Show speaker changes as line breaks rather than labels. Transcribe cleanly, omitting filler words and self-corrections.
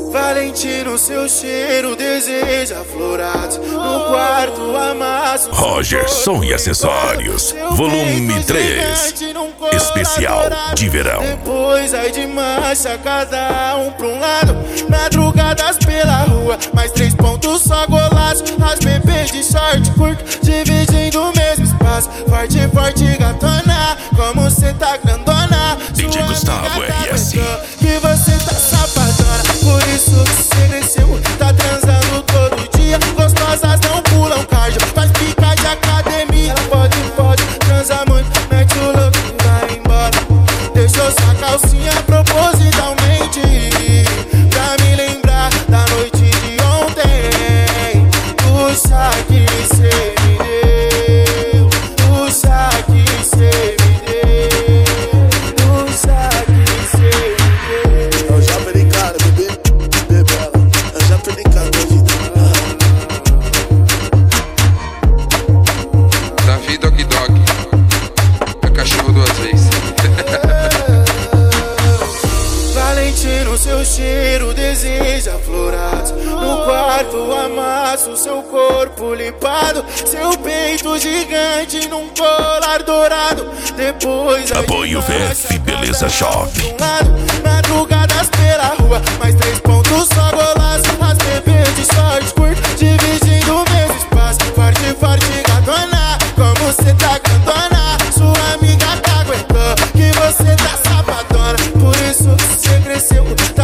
Valentino, seu cheiro deseja florados. No quarto amasso
Rogerson e Acessórios, volume 3, especial de verão.
Depois aí de marcha, cada um pra um lado. Madrugadas pela rua, mais 3 pontos só golaço. As bebês de short curto, dividindo o mesmo espaço. Forte, forte, gatona, como cê tá grandona.
DJ Gustavo RS.
Que você tá sapadona, por isso que cê cresceu. Tá transando todo dia, gostosas não pulam cardio. Faz pica de academia, pode, transa muito, mete o louco e vai embora. Deixou sua calcinha propositalmente, pra me lembrar da noite de ontem. Puxa que cê me deu, puxa que cê me deu, puxa que cê me deu.
Eu já perdi cara, bebê, eu já perdi cara da vida.
Davi Dog Dog, é cachorro 2 vezes.
Valentino, seu cheiro deseja florados. No quarto amasso, seu corpo limpado. Seu peito gigante num colar dourado. Depois
Apoio VF Beleza Shop.
Madrugadas pela rua, mais 3 pontos só golaço. As bebês de short curto, dividindo o mesmo espaço. Forte, forte, gatona, como cê tá grandona. Sua amiga tá aguentou, que você tá sapadona. Por isso que cê cresceu,